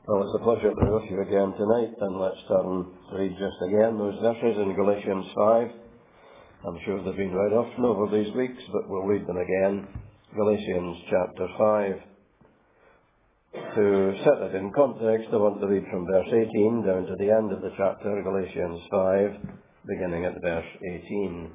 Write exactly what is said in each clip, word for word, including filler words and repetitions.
Well, it's a pleasure to be with you again tonight, and let's turn to read just again those verses in Galatians five. I'm sure they've been read often over these weeks, but we'll read them again. Galatians chapter five. To set it in context, I want to read from verse eighteen down to the end of the chapter, Galatians five, beginning at verse eighteen.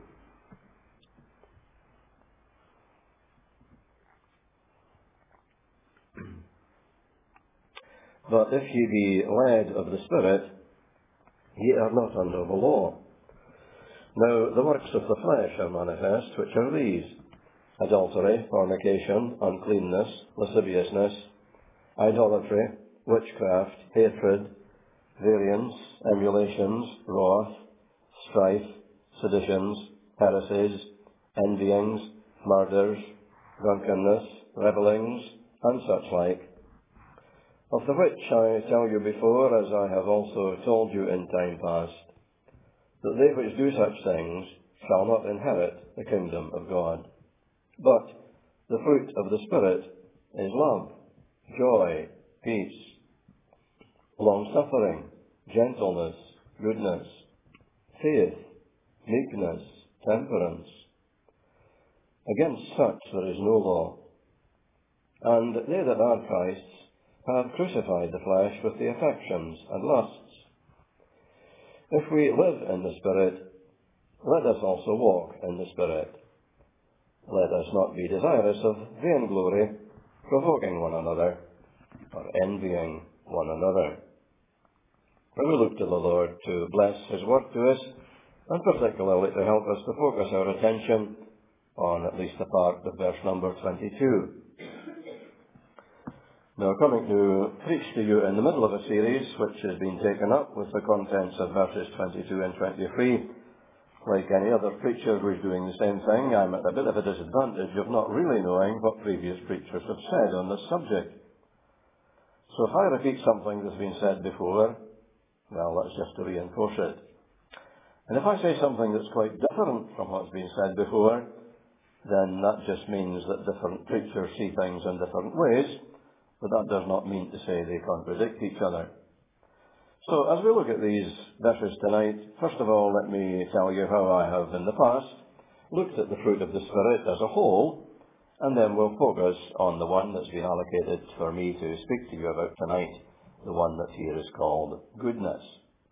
But if ye be led of the Spirit, ye are not under the law. Now the works of the flesh are manifest, which are these: adultery, fornication, uncleanness, lasciviousness, idolatry, witchcraft, hatred, variance, emulations, wrath, strife, seditions, heresies, envyings, murders, drunkenness, revellings, and such like, of the which I tell you before, as I have also told you in time past, that they which do such things shall not inherit the kingdom of God. But the fruit of the Spirit is love, joy, peace, long-suffering, gentleness, goodness, faith, meekness, temperance. Against such there is no law. And they that are Christ's have crucified the flesh with the affections and lusts. If we live in the Spirit, let us also walk in the Spirit. Let us not be desirous of vainglory, provoking one another, or envying one another. And we look to the Lord to bless His word to us, and particularly to help us to focus our attention on at least a part of verse number twenty-two. Now, coming to preach to you in the middle of a series which has been taken up with the contents of verses twenty-two and twenty-three, like any other preacher who is doing the same thing, I'm at a bit of a disadvantage of not really knowing what previous preachers have said on this subject. So if I repeat something that's been said before, well, that's just to reinforce it. And if I say something that's quite different from what's been said before, then that just means that different preachers see things in different ways, but that does not mean to say they contradict each other. So as we look at these verses tonight, first of all, let me tell you how I have in the past looked at the fruit of the Spirit as a whole, and then we'll focus on the one that's been allocated for me to speak to you about tonight, the one that here is called goodness.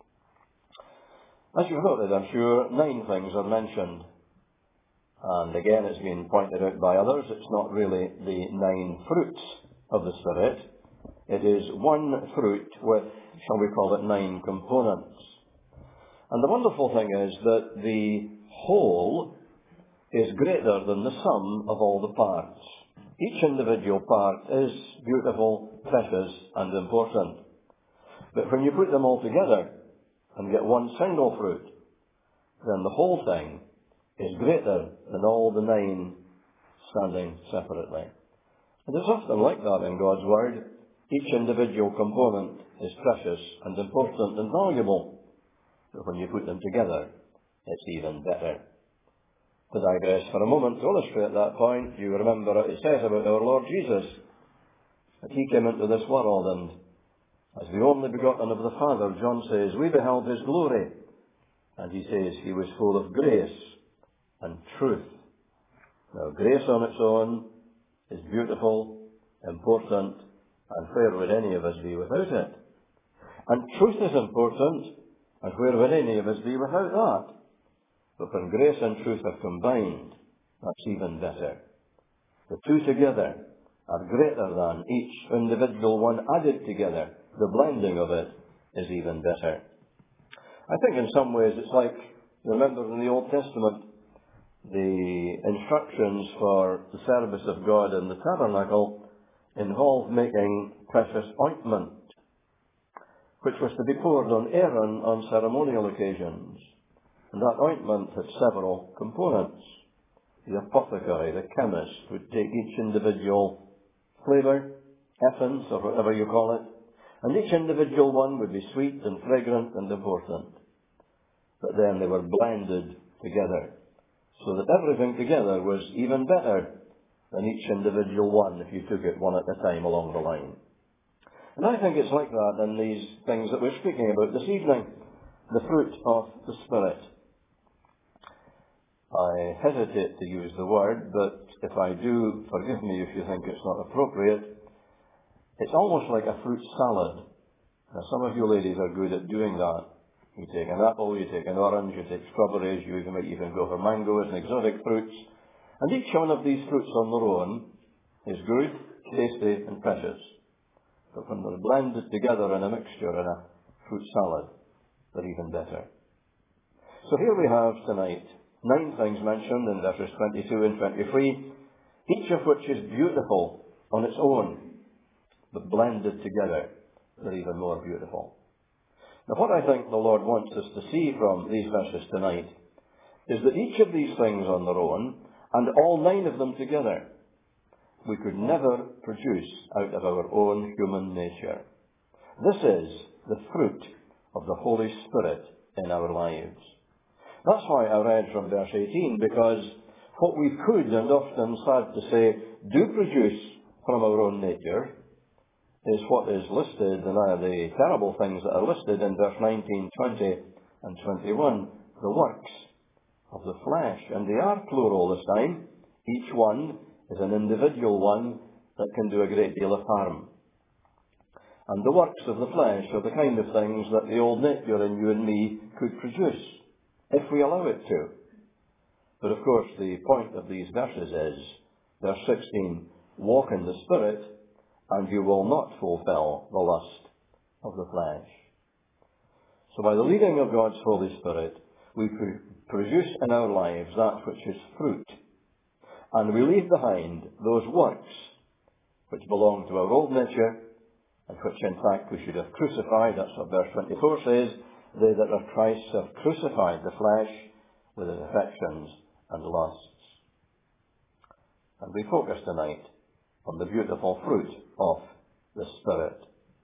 As you've noted, I'm sure, nine things are mentioned. And again, it's been pointed out by others, it's not really the nine fruits of the Spirit. It is one fruit with, shall we call it, nine components. And the wonderful thing is that the whole is greater than the sum of all the parts. Each individual part is beautiful, precious, and important. But when you put them all together and get one single fruit, then the whole thing is greater than all the nine standing separately. And it's often like that in God's Word. Each individual component is precious and important and valuable, but when you put them together, it's even better. To digress for a moment, to illustrate that point, you remember what it says about our Lord Jesus, that He came into this world, and as the only begotten of the Father, John says, we beheld His glory, and he says He was full of grace and truth. Now, grace on its own is beautiful, important, and where would any of us be without it? And truth is important, and where would any of us be without that? But when grace and truth are combined, that's even better. The two together are greater than each individual one added together. The blending of it is even better. I think in some ways it's like, remember in the Old Testament, the instructions for the service of God in the tabernacle involved making precious ointment, which was to be poured on Aaron on ceremonial occasions. And that ointment had several components. The apothecary, the chemist, would take each individual flavour, essence, or whatever you call it, and each individual one would be sweet and fragrant and important. But then they were blended together, so that everything together was even better than each individual one if you took it one at a time along the line. And I think it's like that in these things that we're speaking about this evening, the fruit of the Spirit. I hesitate to use the word, but if I do, forgive me if you think it's not appropriate. It's almost like a fruit salad. Now, some of you ladies are good at doing that. You take an apple, you take an orange, you take strawberries, you even might even go for mangoes and exotic fruits. And each one of these fruits on their own is good, tasty, and precious. But when they're blended together in a mixture in a fruit salad, they're even better. So here we have tonight nine things mentioned in verses twenty-two and twenty-three, each of which is beautiful on its own, but blended together, they're even more beautiful. Now, what I think the Lord wants us to see from these verses tonight is that each of these things on their own, and all nine of them together, we could never produce out of our own human nature. This is the fruit of the Holy Spirit in our lives. That's why I read from verse eighteen, because what we could, and often sad to say, do produce from our own nature is what is listed, and are the terrible things that are listed in verse nineteen, twenty, and twenty-one, the works of the flesh. And they are plural this time. Each one is an individual one that can do a great deal of harm. And the works of the flesh are the kind of things that the old nature in you and me could produce, if we allow it to. But of course, the point of these verses is, verse sixteen, walk in the Spirit, and you will not fulfill the lust of the flesh. So by the leading of God's Holy Spirit, we produce in our lives that which is fruit. And we leave behind those works which belong to our old nature, and which in fact we should have crucified. That's what verse twenty-four says. They that are Christ have crucified the flesh with its affections and lusts. And we focus tonight on the beautiful fruit of the Spirit.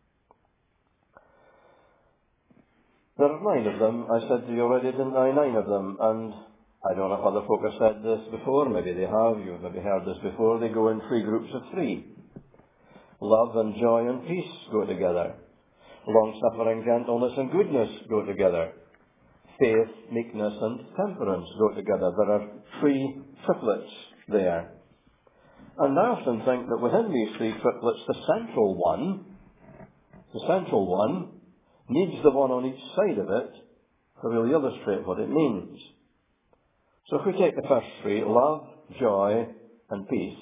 There are nine of them. I said to you already, didn't I? Nine of them. And I don't know if other folk have said this before. Maybe they have. You've maybe heard this before. They go in three groups of three. Love and joy and peace go together. Long-suffering, gentleness and goodness go together. Faith, meekness and temperance go together. There are three triplets there. And I often think that within these three triplets, the central one, the central one, needs the one on each side of it to really illustrate what it means. So if we take the first three, love, joy, and peace,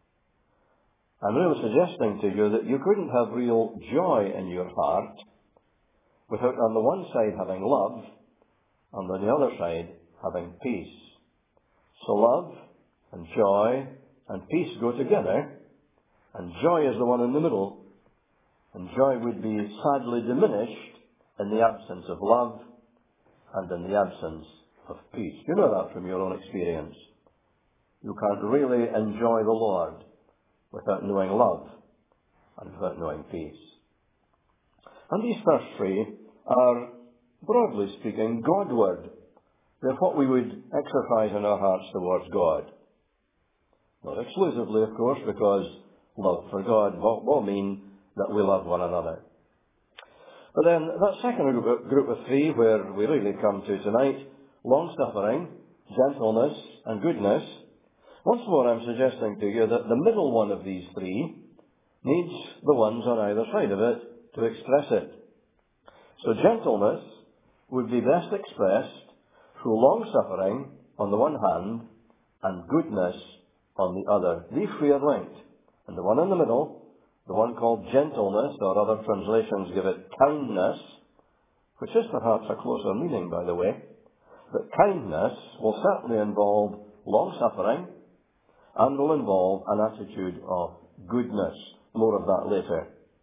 I'm really suggesting to you that you couldn't have real joy in your heart without on the one side having love, and on the other side having peace. So love and joy and peace go together, and joy is the one in the middle, and joy would be sadly diminished in the absence of love and in the absence of peace. You know that from your own experience. You can't really enjoy the Lord without knowing love and without knowing peace. And these first three are, broadly speaking, Godward. They're what we would exercise in our hearts towards God. Not exclusively, of course, because love for God will, will mean that we love one another. But then that second group of, group of three, where we really come to tonight, long-suffering, gentleness, and goodness. Once more, I'm suggesting to you that the middle one of these three needs the ones on either side of it to express it. So gentleness would be best expressed through long-suffering on the one hand and goodness on the other. These three are linked. And the one in the middle, the one called gentleness, or other translations give it kindness, which is perhaps a closer meaning, by the way. But kindness will certainly involve long-suffering and will involve an attitude of goodness. More of that later.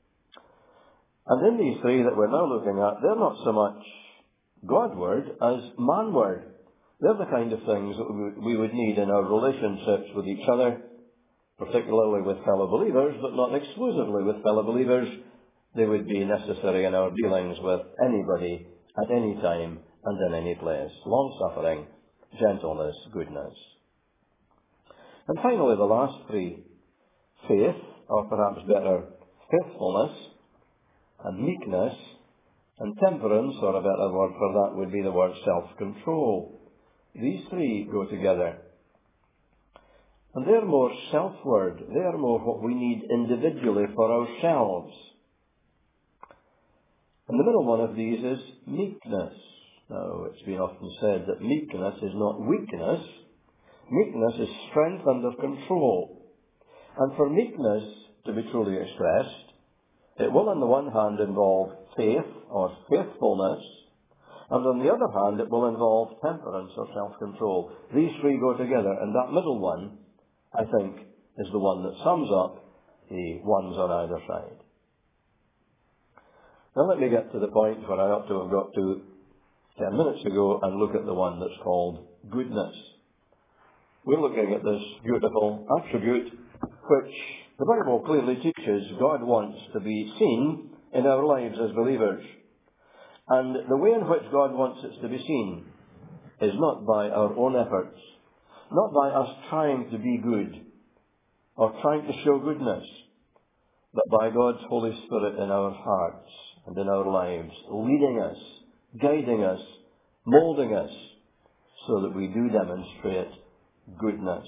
And in these three that we're now looking at, they're not so much Godward as manward. They're the kind of things that we would need in our relationships with each other, particularly with fellow believers, but not exclusively with fellow believers. They would be necessary in our dealings with anybody at any time and in any place. Long-suffering, gentleness, goodness. And finally, the last three, faith, or perhaps better, faithfulness, and meekness, and temperance, or a better word for that would be the word self-control. These three go together. And they're more self-ward. They're more what we need individually for ourselves. And the middle one of these is meekness. Now, it's been often said that meekness is not weakness. Meekness is strength under control. And for meekness to be truly expressed, it will on the one hand involve faith or faithfulness, and on the other hand it will involve temperance or self-control. These three go together, and that middle one, I think, is the one that sums up the ones on either side. Now let me get to the point where I ought to have got to ten minutes ago and look at the one that's called goodness. We're looking at this beautiful attribute which the Bible clearly teaches God wants to be seen in our lives as believers. And the way in which God wants it to be seen is not by our own efforts, not by us trying to be good or trying to show goodness, but by God's Holy Spirit in our hearts and in our lives, leading us, guiding us, molding us, so that we do demonstrate goodness.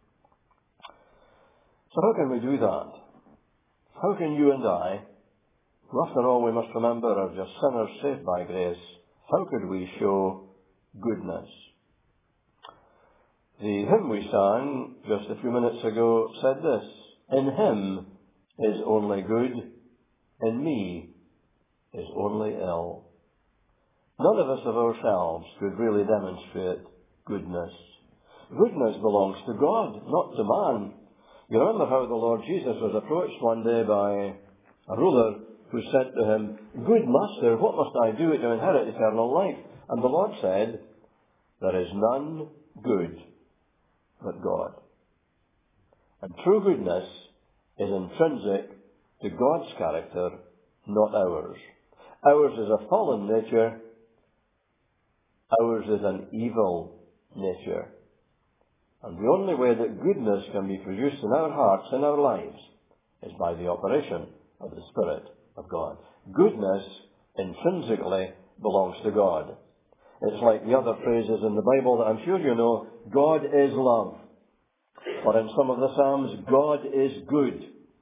So how can we do that? How can you and I, who after all we must remember are just sinners saved by grace, how could we show goodness? The hymn we sang just a few minutes ago said this: "In him is only good, in me is only ill." None of us of ourselves could really demonstrate goodness. Goodness belongs to God, not to man. You remember how the Lord Jesus was approached one day by a ruler who said to him, "Good master, what must I do to inherit eternal life?" And the Lord said, "There is none good but God." And true goodness is intrinsic to God's character, not ours. Ours is a fallen nature. Ours is an evil nature. And the only way that goodness can be produced in our hearts, in our lives, is by the operation of the Spirit of God. Goodness intrinsically belongs to God. It's like the other phrases in the Bible that I'm sure you know: God is love. Or in some of the Psalms, God is good.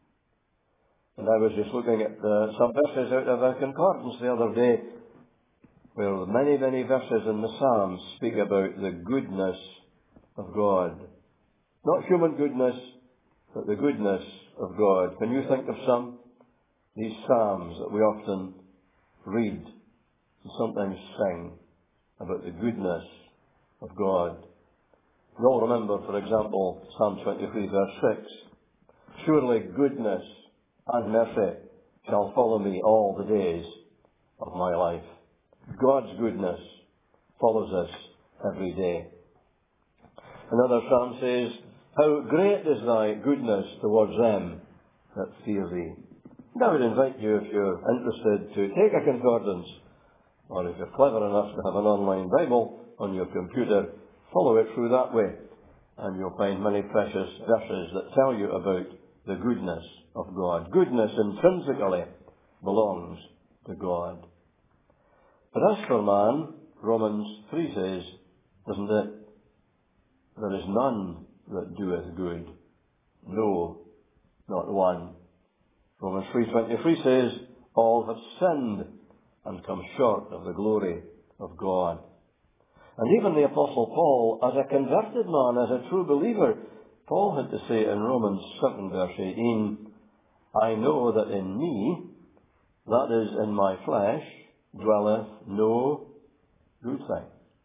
And I was just looking at uh, some verses out of a concordance the other day, where many, many verses in the Psalms speak about the goodness of God. Not human goodness, but the goodness of God. Can you think of some? These Psalms that we often read and sometimes sing about the goodness of God. We all remember, for example, Psalm twenty-three, verse six. "Surely goodness and mercy shall follow me all the days of my life." God's goodness follows us every day. Another psalm says, "How great is thy goodness towards them that fear thee." And I would invite you, if you're interested, to take a concordance, or if you're clever enough to have an online Bible on your computer, follow it through that way, and you'll find many precious verses that tell you about the goodness of God. Goodness intrinsically belongs to God. But as for man, Romans three says, doesn't it? "There is none that doeth good, no, not one." Romans three twenty-three says, "All have sinned and come short of the glory of God." And even the Apostle Paul, as a converted man, as a true believer, Paul had to say in Romans seven, verse eighteen, "I know that in me, that is, in my flesh, dwelleth no good thing."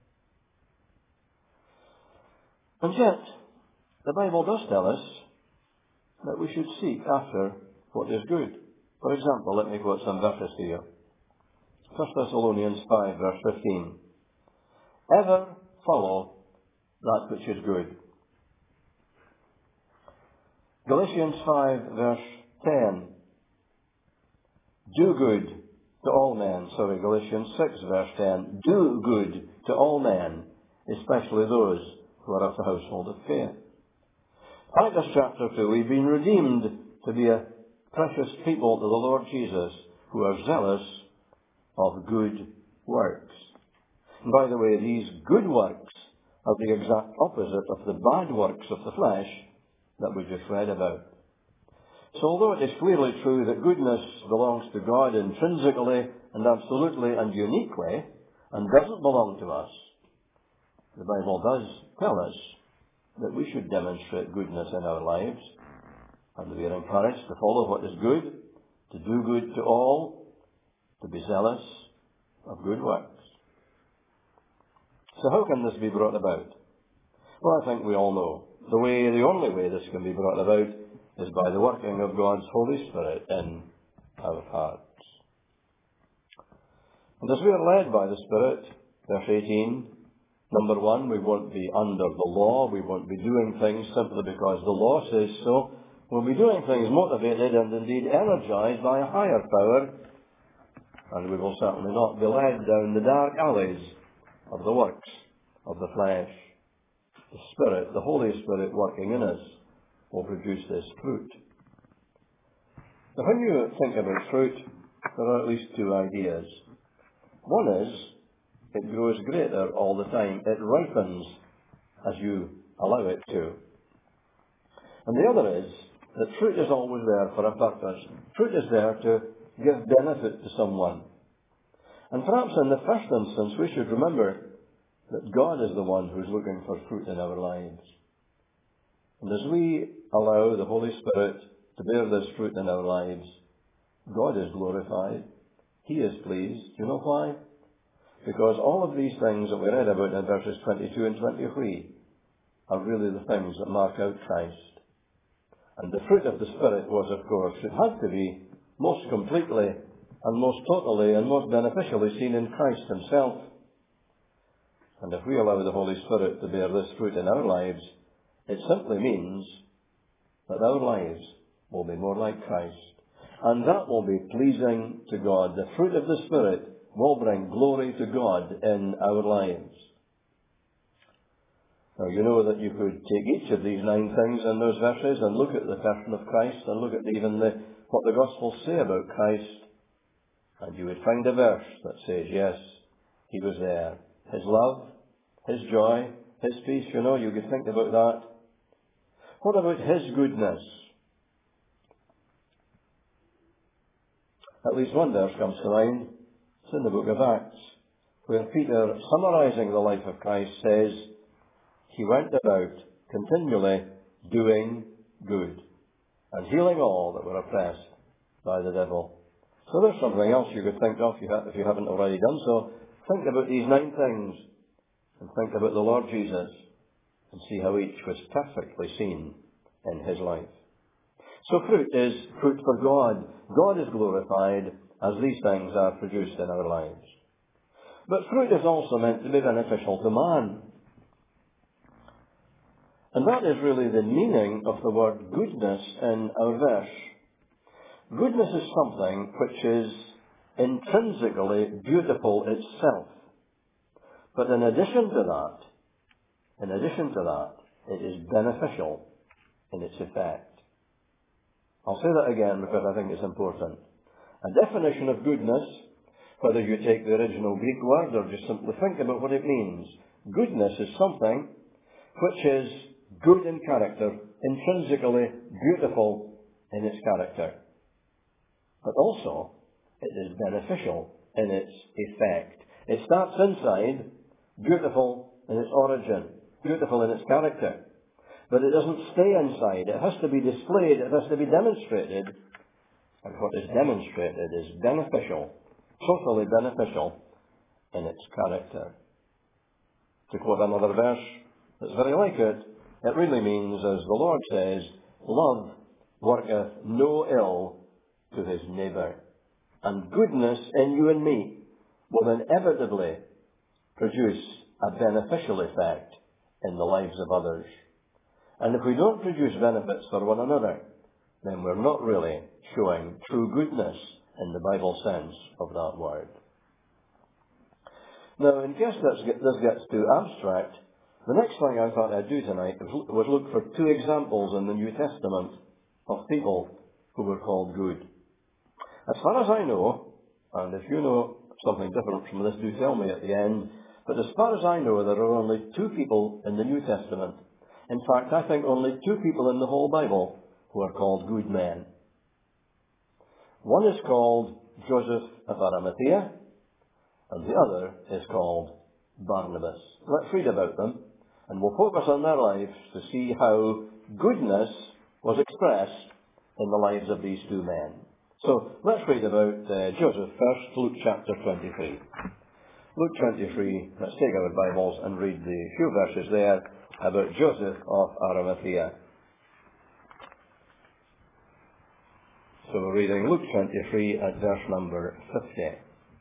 And yet, the Bible does tell us that we should seek after what is good. For example, let me quote some verses to you. First Thessalonians five, verse fifteen. "Ever follow that which is good." Galatians five, verse ten. "Do good to all men." Sorry, Galatians six, verse ten. "Do good to all men, especially those who are of the household of faith." Titus chapter two, we've been redeemed to be a precious people to the Lord Jesus. who are zealous of good works. And by the way, these good works are the exact opposite of the bad works of the flesh that we just read about. So although it is clearly true that goodness belongs to God intrinsically and absolutely and uniquely, and doesn't belong to us, the Bible does tell us that we should demonstrate goodness in our lives, and we are encouraged to follow what is good, to do good to all, to be zealous of good works. So how can this be brought about? Well, I think we all know. The way, the only way this can be brought about is by the working of God's Holy Spirit in our hearts. And as we are led by the Spirit, verse eighteen, number one, we won't be under the law. We won't be doing things simply because the law says so. We'll be doing things motivated and indeed energized by a higher power, and we will certainly not be led down the dark alleys of the works of the flesh. The Spirit, the Holy Spirit working in us, will produce this fruit. Now, when you think about fruit, there are at least two ideas. One is, it grows greater all the time. It ripens as you allow it to. And the other is, that fruit is always there for a purpose. Fruit is there to give benefit to someone. And perhaps in the first instance, we should remember that God is the one who is looking for fruit in our lives. And as we allow the Holy Spirit to bear this fruit in our lives, God is glorified. He is pleased. Do you know why? Because all of these things that we read about in verses twenty-two and twenty-three are really the things that mark out Christ. And the fruit of the Spirit was, of course, it had to be most completely and most totally and most beneficially seen in Christ himself. And if we allow the Holy Spirit to bear this fruit in our lives, it simply means that our lives will be more like Christ. And that will be pleasing to God. The fruit of the Spirit will bring glory to God in our lives. Now, you know that you could take each of these nine things in those verses and look at the person of Christ and look at even the, what the Gospels say about Christ, and you would find a verse that says, yes, he was there. His love, his joy, his peace, you know, you could think about that. What about his goodness? At least one verse comes to mind. It's in the book of Acts, where Peter, summarizing the life of Christ, says, he went about continually doing good and healing all that were oppressed by the devil. So there's something else you could think of if you haven't already done so. Think about these nine things and think about the Lord Jesus and see how each was perfectly seen in his life. So fruit is fruit for God. God is glorified as these things are produced in our lives. But fruit is also meant to be beneficial to man. And that is really the meaning of the word goodness in our verse. Goodness is something which is intrinsically beautiful itself. But in addition to that, in addition to that, it is beneficial in its effect. I'll say that again because I think it's important. A definition of goodness, whether you take the original Greek word or just simply think about what it means, goodness is something which is good in character, intrinsically beautiful in its character. But also, it is beneficial in its effect. It starts inside, beautiful in its origin, beautiful in its character. But it doesn't stay inside. It has to be displayed. It has to be demonstrated. And what is demonstrated is beneficial, totally beneficial in its character. To quote another verse that's very like it, it really means, as the Lord says, love worketh no ill to his neighbour. And goodness in you and me will inevitably produce a beneficial effect in the lives of others. And if we don't produce benefits for one another, then we're not really showing true goodness in the Bible sense of that word. Now, in case this gets too abstract, the next thing I thought I'd do tonight was look for two examples in the New Testament of people who were called good. As far as I know, and if you know something different from this, do tell me at the end, but as far as I know, there are only two people in the New Testament. In fact, I think only two people in the whole Bible who are called good men. One is called Joseph of Arimathea, and the other is called Barnabas. Let's read about them, and we'll focus on their lives to see how goodness was expressed in the lives of these two men. So let's read about uh, Joseph first, Luke chapter twenty-three. Luke twenty-three, let's take our Bibles and read the few verses there about Joseph of Arimathea. So we're reading Luke twenty-three at verse number fifty.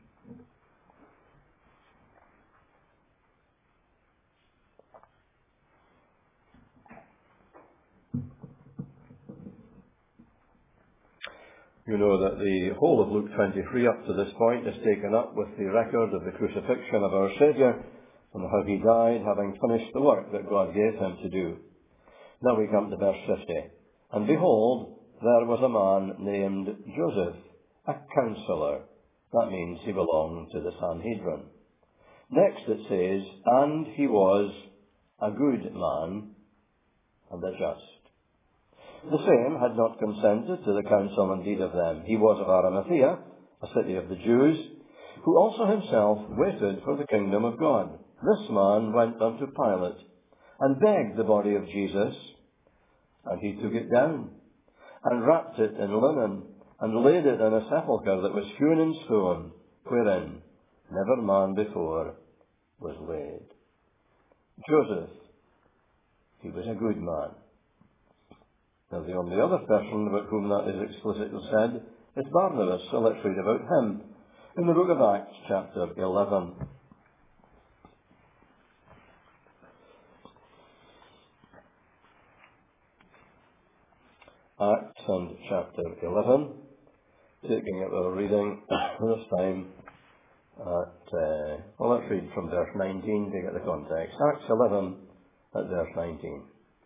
You know that the whole of Luke twenty-three up to this point is taken up with the record of the crucifixion of our Saviour and how he died, having finished the work that God gave him to do. Now we come to verse fifty. And behold, there was a man named Joseph, a counsellor. That means he belonged to the Sanhedrin. Next it says, and he was a good man and a just. The same had not consented to the counsel and deed of them. He was of Arimathea, a city of the Jews, who also himself waited for the kingdom of God. This man went unto Pilate, and begged the body of Jesus, and he took it down, and wrapped it in linen, and laid it in a sepulchre that was hewn in stone, wherein never man before was laid. Joseph, he was a good man. Now the only other person about whom that is explicitly said is Barnabas, so let's read about him in the book of Acts, chapter eleven. Acts and chapter eleven, taking up our reading this time at, uh, well, let's read from verse nineteen to get the context. Acts eleven at verse nineteen.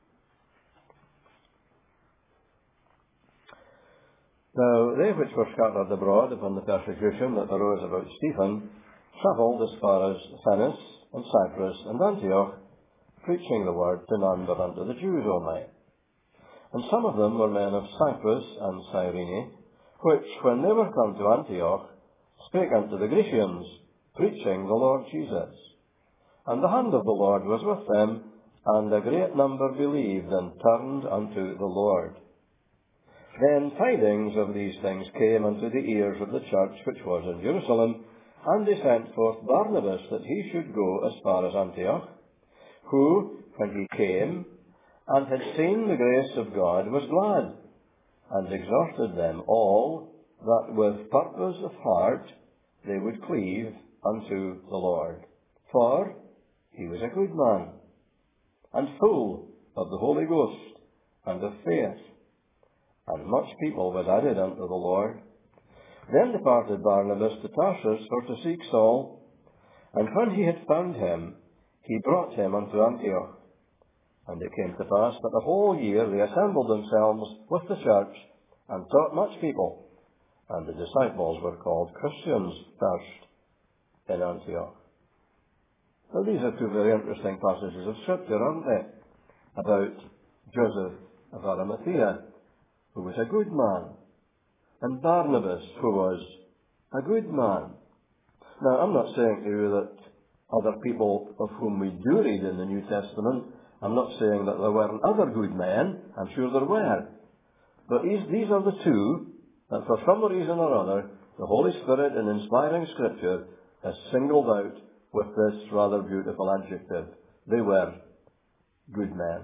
Now, they which were scattered abroad upon the persecution that arose about Stephen travelled as far as Phoenix and Cyprus and Antioch, preaching the word to none but unto the Jews only. And some of them were men of Cyprus and Cyrene, which, when they were come to Antioch, spake unto the Grecians, preaching the Lord Jesus. And the hand of the Lord was with them, and a great number believed and turned unto the Lord. Then tidings of these things came unto the ears of the church which was in Jerusalem, and they sent forth Barnabas that he should go as far as Antioch, who, when he came, and had seen the grace of God, was glad, and exhorted them all that with purpose of heart they would cleave unto the Lord. For he was a good man, and full of the Holy Ghost and of faith, and much people was added unto the Lord. Then departed Barnabas to Tarsus for to seek Saul, and when he had found him, he brought him unto Antioch. And it came to pass that the whole year they assembled themselves with the church, and taught much people, and the disciples were called Christians first in Antioch. Now these are two very interesting passages of Scripture, aren't they? About Joseph of Arimathea, who was a good man, and Barnabas, who was a good man. Now, I'm not saying to you that other people of whom we do read in the New Testament, I'm not saying that there weren't other good men. I'm sure there were. But these, these are the two that for some reason or other, the Holy Spirit in inspiring Scripture has singled out with this rather beautiful adjective. They were good men.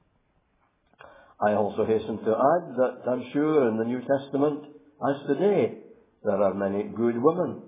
I also hasten to add that I'm sure in the New Testament, as today, there are many good women.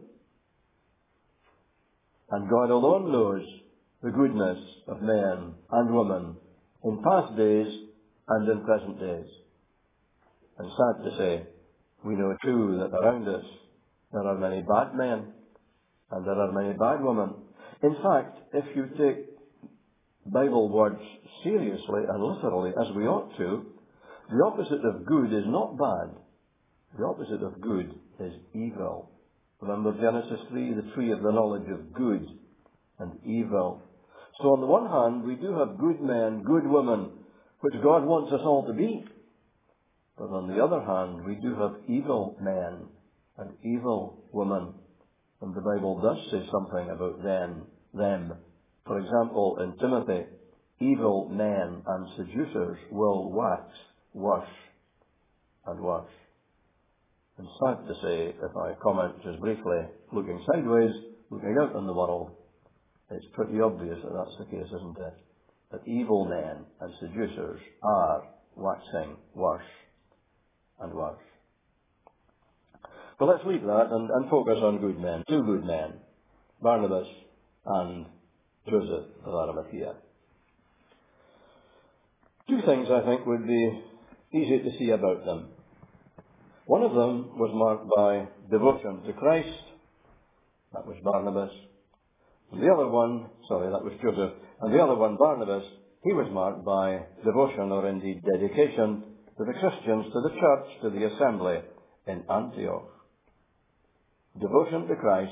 And God alone knows the goodness of men and women in past days and in present days. And sad to say, we know too that around us there are many bad men and there are many bad women. In fact, if you take Bible words seriously and literally, as we ought to, the opposite of good is not bad. The opposite of good is evil. Remember Genesis three, the tree of the knowledge of good and evil. So on the one hand, we do have good men, good women, which God wants us all to be. But on the other hand, we do have evil men and evil women. And the Bible does say something about them. them. For example, in Timothy, evil men and seducers will wax worse and worse. And sad to say, if I comment just briefly, looking sideways, looking out in the world, it's pretty obvious that that's the case, isn't it? That evil men and seducers are waxing worse and worse. But let's leave that and, and focus on good men. Two good men, Barnabas and Joseph of Arimathea. Two things I think would be easy to see about them. One of them was marked by devotion to Christ. That was Barnabas. And the other one, sorry, that was Joseph. And the other one, Barnabas, he was marked by devotion, or indeed dedication, to the Christians, to the church, to the assembly in Antioch. Devotion to Christ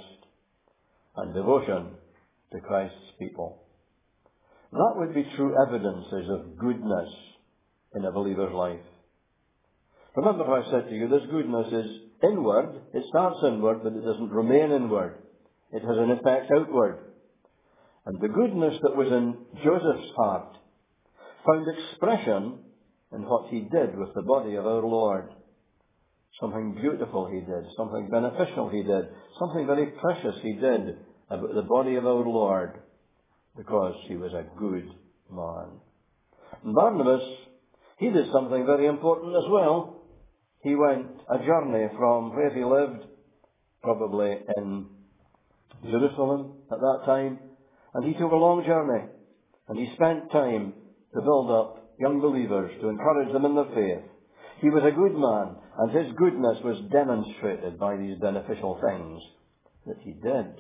and devotion to Christ's people. That would be true evidences of goodness in a believer's life. Remember what I said to you, this goodness is inward. It starts inward, but it doesn't remain inward. It has an effect outward. And the goodness that was in Joseph's heart found expression in what he did with the body of our Lord. Something beautiful he did, something beneficial he did, something very precious he did about the body of our Lord, because he was a good man. And Barnabas, he did something very important as well. He went a journey from where he lived, probably in Jerusalem at that time, and he took a long journey, and he spent time to build up young believers, to encourage them in their faith. He was a good man, and his goodness was demonstrated by these beneficial things that he did.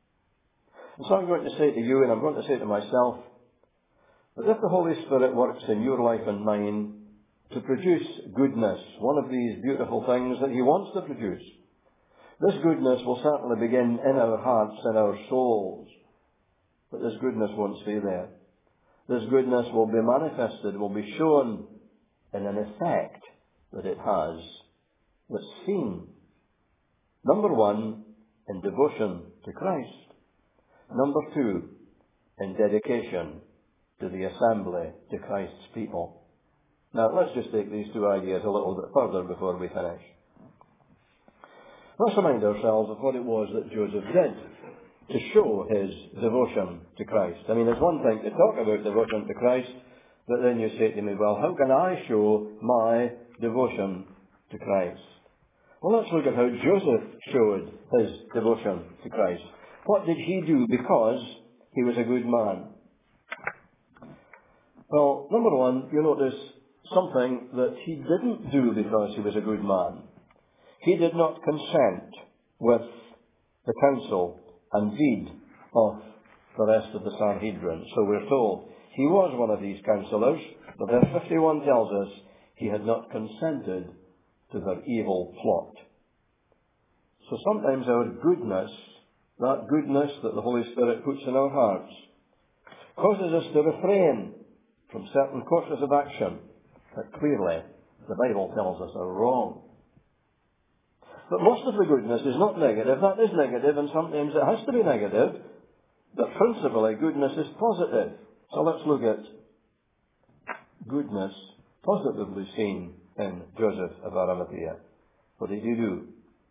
And so I'm going to say to you, and I'm going to say to myself, that if the Holy Spirit works in your life and mine to produce goodness, one of these beautiful things that he wants to produce, this goodness will certainly begin in our hearts, in our souls. But this goodness won't stay there. This goodness will be manifested, will be shown in an effect that it has that's seen. Number one, in devotion to Christ. Number two, in dedication to the assembly, to Christ's people. Now, let's just take these two ideas a little bit further before we finish. Let's remind ourselves of what it was that Joseph did to show his devotion to Christ. I mean, it's one thing to talk about devotion to Christ, but then you say to me, well, how can I show my devotion to Christ? Well, let's look at how Joseph showed his devotion to Christ. What did he do because he was a good man? Well, number one, you notice something that he didn't do because he was a good man. He did not consent with the counsel and deed of the rest of the Sanhedrin. So we're told he was one of these counselors, but verse fifty-one tells us he had not consented to their evil plot. So sometimes our goodness, that goodness that the Holy Spirit puts in our hearts, causes us to refrain from certain courses of action that clearly the Bible tells us are wrong. But most of the goodness is not negative. That is negative, and sometimes it has to be negative. But principally, goodness is positive. So let's look at goodness positively seen in Joseph of Arimathea. What did he do?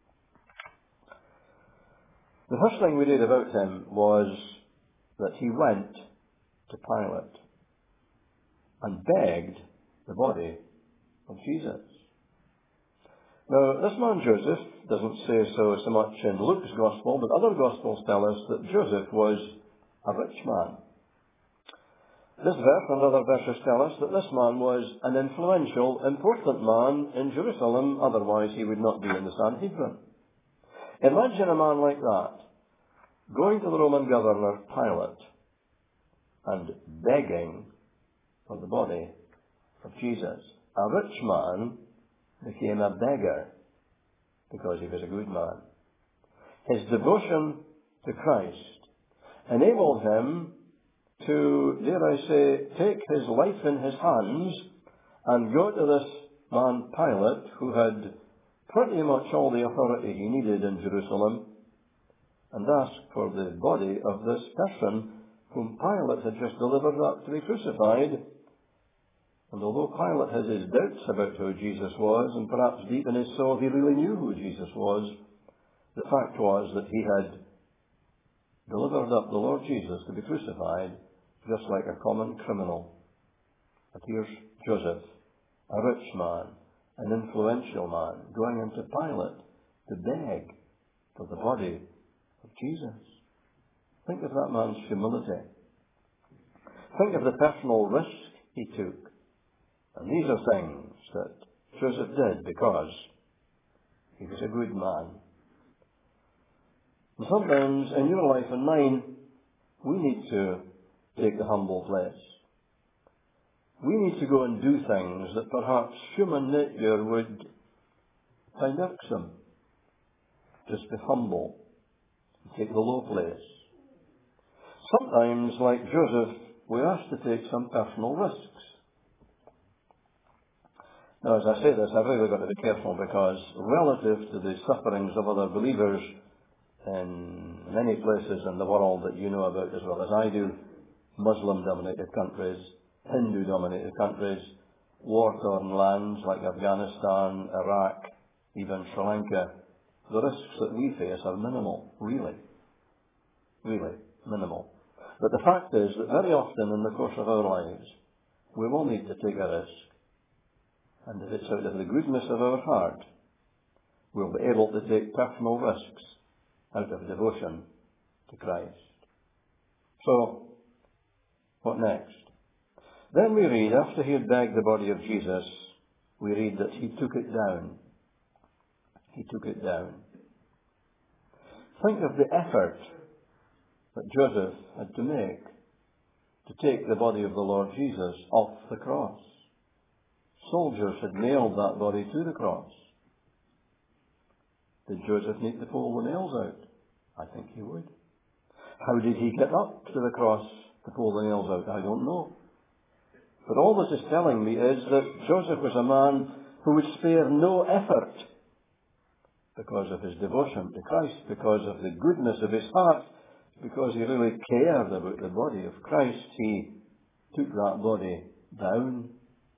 The first thing we read about him was that he went to Pilate and begged the body of Jesus. Now, this man Joseph doesn't say so so much in Luke's Gospel, but other Gospels tell us that Joseph was a rich man. This verse and other verses tell us that this man was an influential, important man in Jerusalem, otherwise he would not be in the Sanhedrin. Imagine a man like that going to the Roman governor Pilate and begging for the body of Jesus. A rich man became a beggar because he was a good man. His devotion to Christ enabled him to, dare I say, take his life in his hands and go to this man Pilate, who had pretty much all the authority he needed in Jerusalem, and ask for the body of this person whom Pilate had just delivered up to be crucified. And although Pilate has his doubts about who Jesus was, and perhaps deep in his soul he really knew who Jesus was, the fact was that he had delivered up the Lord Jesus to be crucified just like a common criminal. And here's Joseph, a rich man, an influential man, going into Pilate to beg for the body of Jesus. Think of that man's humility. Think of the personal risk he took. And these are things that Joseph did because he was a good man. And sometimes in your life and mine, we need to take the humble place. We need to go and do things that perhaps human nature would find irksome. Just be humble. Take the low place. Sometimes, like Joseph, we are asked to take some personal risks. Now, as I say this, I've really got to be careful because relative to the sufferings of other believers in many places in the world that you know about as well as I do, Muslim-dominated countries, Hindu-dominated countries, war-torn lands like Afghanistan, Iraq, even Sri Lanka, the risks that we face are minimal, really. Really minimal. But the fact is that very often in the course of our lives, we will need to take a risk. And if it's out of the goodness of our heart, we'll be able to take personal risks out of devotion to Christ. So, what next? Then we read, after he had begged the body of Jesus, we read that he took it down. He took it down. Think of the effort that Joseph had to make to take the body of the Lord Jesus off the cross. Soldiers had nailed that body to the cross. Did Joseph need to pull the nails out? I think he would. How did he get up to the cross to pull the nails out? I don't know. But all this is telling me is that Joseph was a man who would spare no effort because of his devotion to Christ, because of the goodness of his heart, because he really cared about the body of Christ. He took that body down.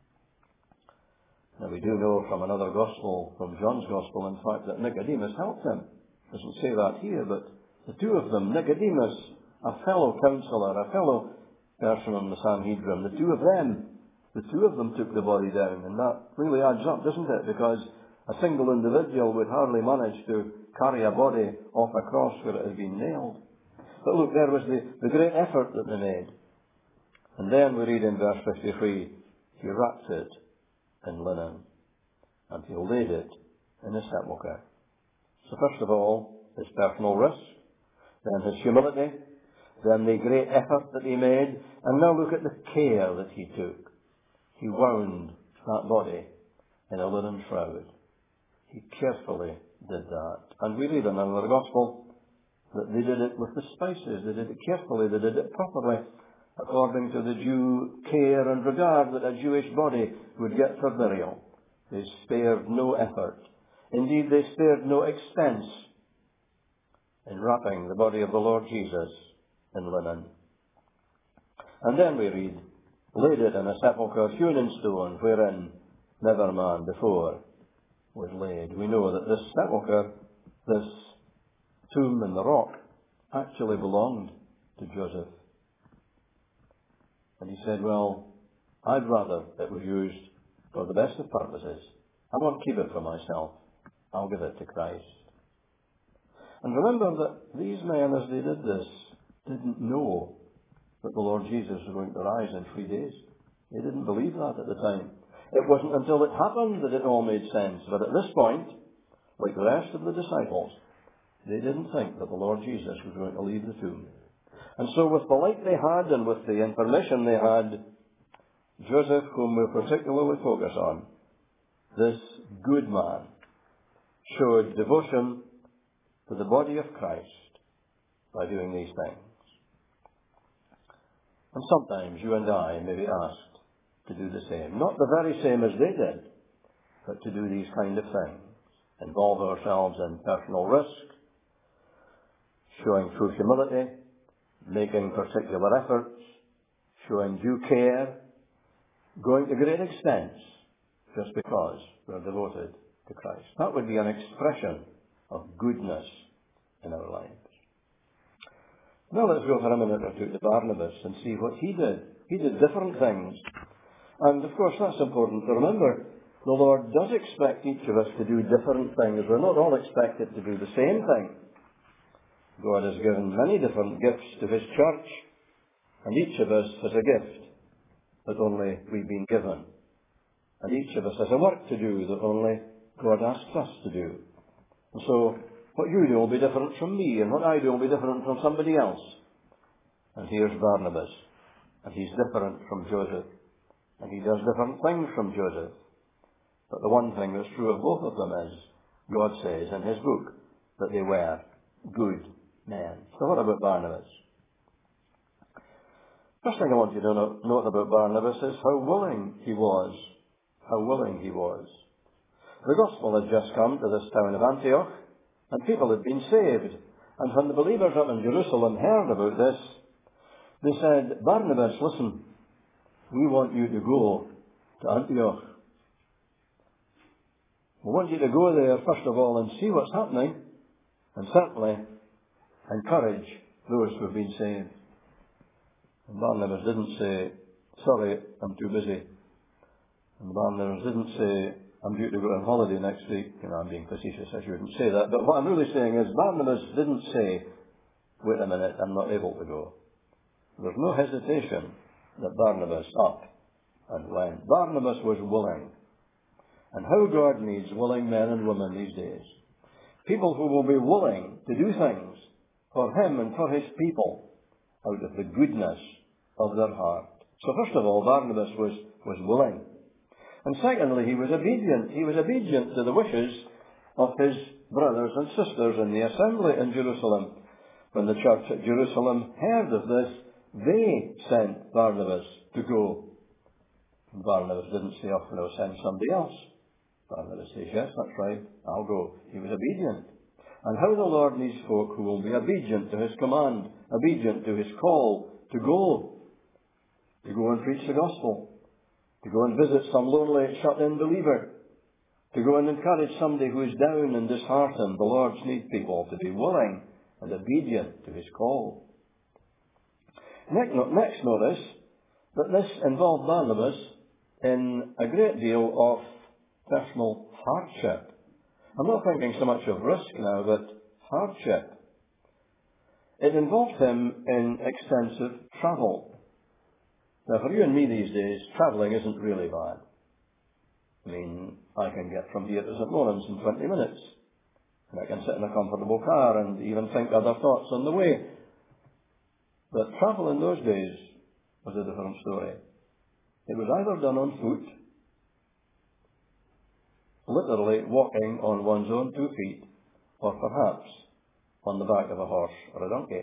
Now we do know from another gospel, from John's gospel, in fact, that Nicodemus helped him. It doesn't say that here, but the two of them, Nicodemus, a fellow counselor, a fellow person on the Sanhedrin, the two of them, the two of them took the body down. And that really adds up, doesn't it? Because a single individual would hardly manage to carry a body off a cross where it had been nailed. But look, there was the, the great effort that they made. And then we read in verse fifty-three, he wrapped it in linen, and he laid it in a sepulchre. So first of all, his personal risk, then his humility, then the great effort that he made, and now look at the care that he took. He wound that body in a linen shroud. He carefully did that. And we read in another gospel that they did it with the spices. They did it carefully. They did it properly, according to the due care and regard that a Jewish body would get for burial. They spared no effort. Indeed, they spared no expense in wrapping the body of the Lord Jesus in linen. And then we read, laid it in a sepulchre hewn in stone, wherein never man before was laid. We know that this sepulchre, this tomb in the rock, actually belonged to Joseph. And he said, well, I'd rather it was used for the best of purposes. I won't keep it for myself. I'll give it to Christ. And remember that these men, as they did this, didn't know that the Lord Jesus was going to rise in three days. They didn't believe that at the time. It wasn't until it happened that it all made sense. But at this point, like the rest of the disciples, they didn't think that the Lord Jesus was going to leave the tomb. And so with the light they had and with the information they had, Joseph, whom we'll particularly focus on, this good man, showed devotion to the body of Christ by doing these things. And sometimes you and I may be asked to do the same. Not the very same as they did, but to do these kind of things. Involve ourselves in personal risk, showing true humility, making particular efforts, showing due care, going to great extents just because we're devoted to Christ. That would be an expression of goodness in our lives. Now let's go for a minute or two to Barnabas and see what he did. He did different things. And of course that's important to remember. The Lord does expect each of us to do different things. We're not all expected to do the same thing. God has given many different gifts to His church, and each of us has a gift that only we've been given. And each of us has a work to do that only God asks us to do. And so, what you do will be different from me, and what I do will be different from somebody else. And here's Barnabas, and he's different from Joseph, and he does different things from Joseph. But the one thing that's true of both of them is, God says in His book, that they were good men. So what about Barnabas? First thing I want you to note about Barnabas is how willing he was. How willing he was. The gospel had just come to this town of Antioch, and people had been saved. And when the believers up in Jerusalem heard about this, they said, Barnabas, listen, we want you to go to Antioch. We want you to go there, first of all, and see what's happening, and certainly encourage those who have been saved. And Barnabas didn't say, sorry, I'm too busy. And Barnabas didn't say, I'm due to go on holiday next week. You know, I'm being facetious, I shouldn't say that. But what I'm really saying is, Barnabas didn't say, wait a minute, I'm not able to go. There's no hesitation that Barnabas up and went. Barnabas was willing. And how God needs willing men and women these days. People who will be willing to do things for Him and for His people out of the goodness of their heart. So first of all, Barnabas was, was willing. And secondly, he was obedient. He was obedient to the wishes of his brothers and sisters in the assembly in Jerusalem. When the church at Jerusalem heard of this, they sent Barnabas to go. And Barnabas didn't say, oh, no, send somebody else. Barnabas says, yes, that's right, I'll go. He was obedient. And how the Lord needs folk who will be obedient to His command, obedient to His call, to go, to go and preach the gospel, to go and visit some lonely, shut-in believer, to go and encourage somebody who is down and disheartened. The Lord's need people to be willing and obedient to His call. Next, next notice that this involved Barnabas in a great deal of personal hardship. I'm not thinking so much of risk now, but hardship. It involved him in extensive travel. Now, for you and me these days, travelling isn't really bad. I mean, I can get from here to Saint Lawrence in twenty minutes. And I can sit in a comfortable car and even think other thoughts on the way. But travel in those days was a different story. It was either done on foot, literally walking on one's own two feet, or perhaps on the back of a horse or a donkey.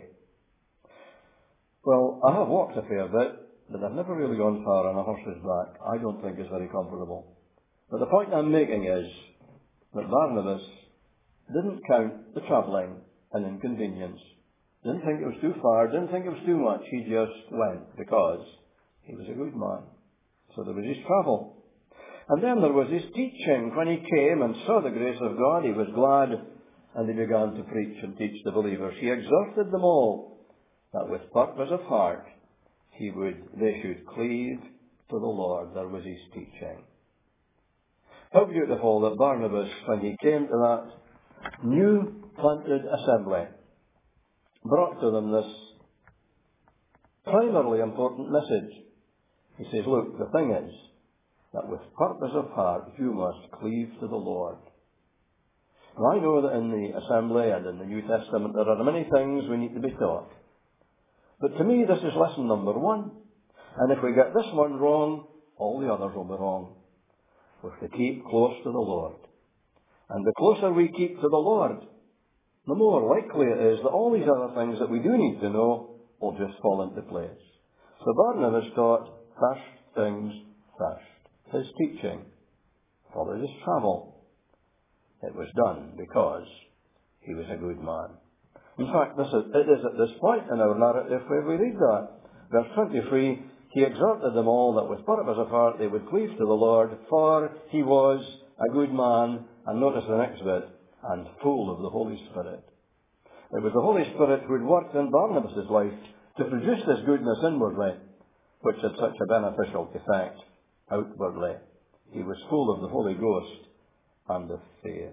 Well, I have walked a fair bit, but I've never really gone far on a horse's back. I don't think it's very comfortable. But the point I'm making is that Barnabas didn't count the travelling an inconvenience. Didn't think it was too far, didn't think it was too much. He just went because he was a good man. So there was his travel. And then there was his teaching. When he came and saw the grace of God, he was glad, and he began to preach and teach the believers. He exhorted them all that with purpose of heart he would, they should cleave to the Lord. There was his teaching. How beautiful that Barnabas, when he came to that new planted assembly, brought to them this primarily important message. He says, look, the thing is that with purpose of heart you must cleave to the Lord. Now, I know that in the assembly and in the New Testament there are many things we need to be taught. But to me this is lesson number one. And if we get this one wrong, all the others will be wrong. We're to keep close to the Lord. And the closer we keep to the Lord, the more likely it is that all these other things that we do need to know will just fall into place. So Barnabas taught first things first. His teaching followed his travel. It was done because he was a good man. In fact, this is, it is at this point in our narrative where we read that. Verse twenty-three, he exhorted them all that with purpose of heart they would cleave to the Lord, for he was a good man, and notice the next bit, and full of the Holy Spirit. It was the Holy Spirit who had worked in Barnabas' life to produce this goodness inwardly, which had such a beneficial effect outwardly. He was full of the Holy Ghost and of faith.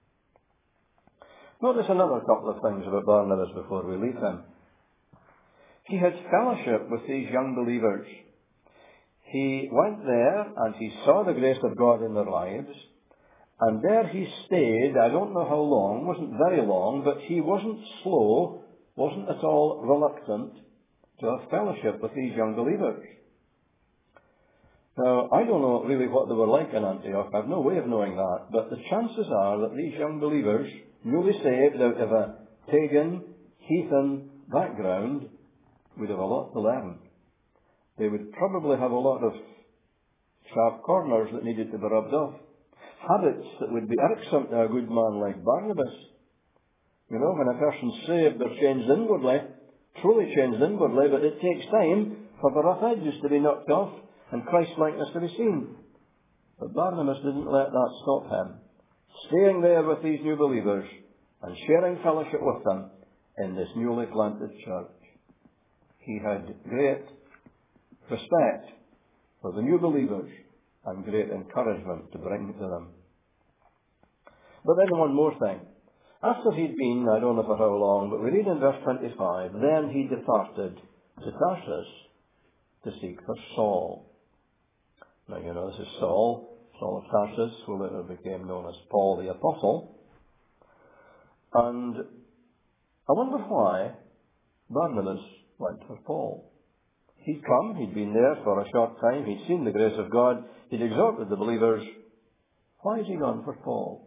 Notice another couple of things about Barnabas before we leave him. He had fellowship with these young believers. He went there and he saw the grace of God in their lives. And there he stayed, I don't know how long, wasn't very long, but he wasn't slow, wasn't at all reluctant to have fellowship with these young believers. Now, I don't know really what they were like in Antioch. I have no way of knowing that. But the chances are that these young believers, newly saved out of a pagan, heathen background, would have a lot to learn. They would probably have a lot of sharp corners that needed to be rubbed off. Habits that would be irksome to a good man like Barnabas. You know, when a person's saved, they're changed inwardly, truly changed inwardly, but it takes time for the rough edges to be knocked off and Christ-likeness to be seen. But Barnabas didn't let that stop him. Staying there with these new believers and sharing fellowship with them in this newly planted church. He had great respect for the new believers and great encouragement to bring to them. But then one more thing. After he'd been, I don't know for how long, but we read in verse twenty-five, then he departed to Tarsus to seek for Saul. Now, you know, this is Saul, Saul of Tarsus, who later became known as Paul the Apostle. And I wonder why Barnabas went for Paul. He'd come, he'd been there for a short time, he'd seen the grace of God, he'd exhorted the believers. Why has he gone for Paul?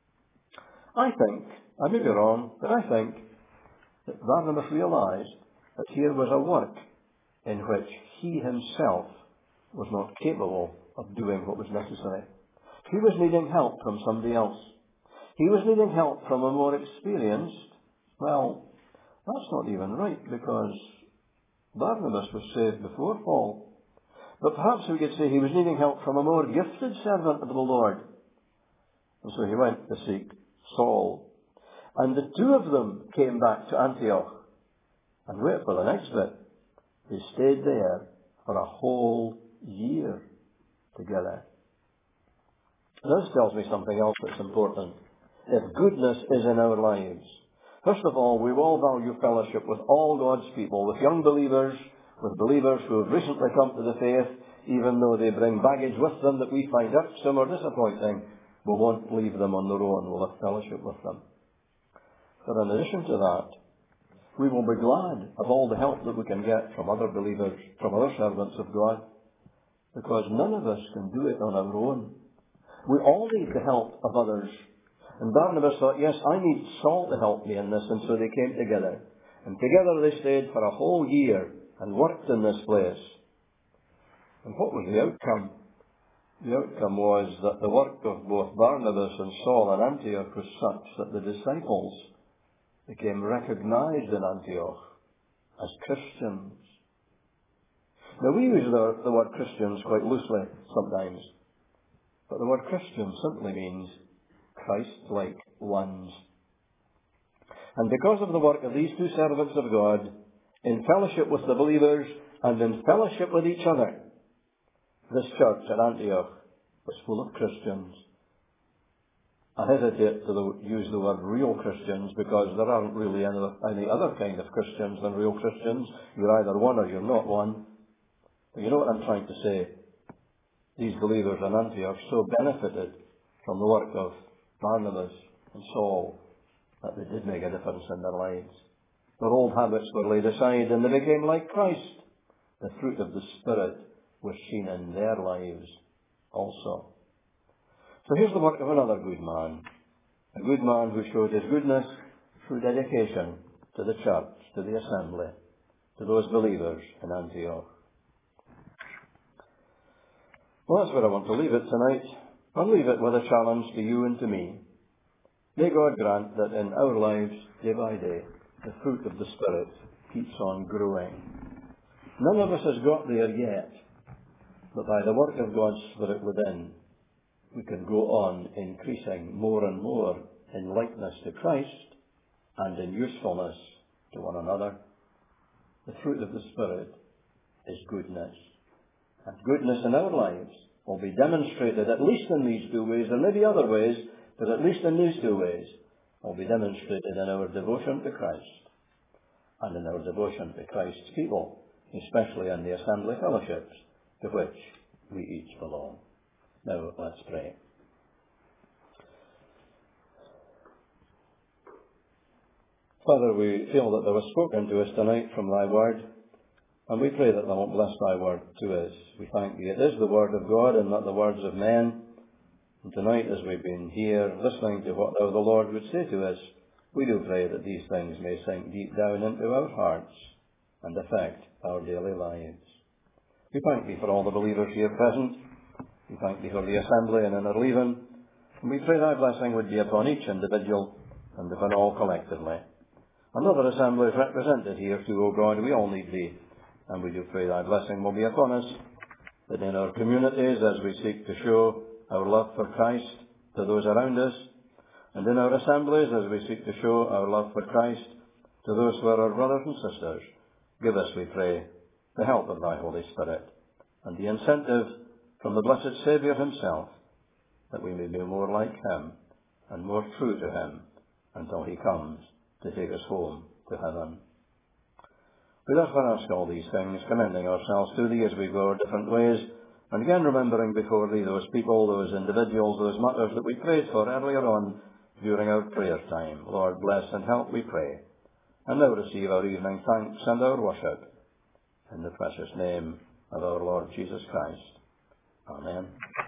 I think, I may be wrong, but I think that Barnabas realized that here was a work in which he himself was not capable of doing what was necessary. He was needing help from somebody else. He was needing help from a more experienced, well, that's not even right, because Barnabas was saved before Paul. But perhaps we could say he was needing help from a more gifted servant of the Lord. And so he went to seek Saul. And the two of them came back to Antioch. And wait for the next bit. They stayed there for a whole year together. This tells me something else that's important. If goodness is in our lives, first of all, we will value fellowship with all God's people, with young believers, with believers who have recently come to the faith, even though they bring baggage with them that we find irksome or disappointing. We won't leave them on their own. We'll have fellowship with them. But in addition to that, we will be glad of all the help that we can get from other believers, from other servants of God, because none of us can do it on our own. We all need the help of others. And Barnabas thought, yes, I need Saul to help me in this, and so they came together. And together they stayed for a whole year and worked in this place. And what was the outcome? The outcome was that the work of both Barnabas and Saul in Antioch was such that the disciples became recognized in Antioch as Christians. Now, we use the, the word Christians quite loosely sometimes, but the word Christian simply means Christ-like ones. And because of the work of these two servants of God, in fellowship with the believers and in fellowship with each other, this church at Antioch was full of Christians. I hesitate to use the word real Christians because there aren't really any, any other kind of Christians than real Christians. You're either one or you're not one. But you know what I'm trying to say? These believers in Antioch so benefited from the work of Barnabas and Saul that they did make a difference in their lives. Their old habits were laid aside and they became like Christ. The fruit of the Spirit was seen in their lives also. So here's the work of another good man. a good man who showed his goodness through dedication to the church, to the assembly, to those believers in Antioch. Well, that's where I want to leave it tonight. I'll leave it with a challenge to you and to me. May God grant that in our lives, day by day, the fruit of the Spirit keeps on growing. None of us has got there yet, but by the work of God's Spirit within, we can go on increasing more and more in likeness to Christ and in usefulness to one another. The fruit of the Spirit is goodness. And goodness in our lives will be demonstrated at least in these two ways. There may be other ways, but at least in these two ways will be demonstrated in our devotion to Christ and in our devotion to Christ's people, especially in the assembly fellowships to which we each belong. Now let's pray. Father, we feel that thou hast spoken to us tonight from thy word, and we pray that thou wilt bless thy word to us. We thank thee. It is the word of God and not the words of men. And tonight, as we've been here listening to what thou, the Lord, would say to us, we do pray that these things may sink deep down into our hearts and affect our daily lives. We thank thee for all the believers here present. We thank thee for the assembly and in our leaving. And we pray thy blessing would be upon each individual and upon all collectively. Another assembly is represented here too, O God. We all need thee. And we do pray thy blessing will be upon us, that in our communities, as we seek to show our love for Christ to those around us, and in our assemblies, as we seek to show our love for Christ to those who are our brothers and sisters, give us, we pray, the help of thy Holy Spirit, and the incentive from the blessed Saviour himself, that we may be more like him and more true to him until he comes to take us home to heaven. We therefore ask all these things, commending ourselves to thee as we go our different ways, and again remembering before thee those people, those individuals, those matters that we prayed for earlier on during our prayer time. Lord, bless and help, we pray. And now receive our evening thanks and our worship. In the precious name of our Lord Jesus Christ. Amen.